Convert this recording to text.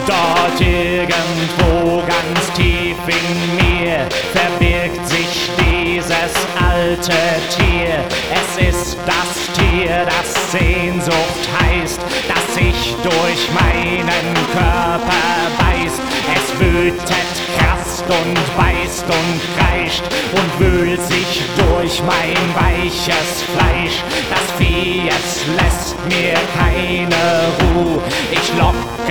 Dort irgendwo ganz tief in mir verbirgt sich dieses alte Tier. Es ist das Tier, das Sehnsucht heißt, das sich durch meinen Körper beißt. Es wütet, kratzt und beißt und kreischt und wühlt sich durch mein weiches Fleisch. Das Vieh, es lässt mir keine Ruhe. Ich lock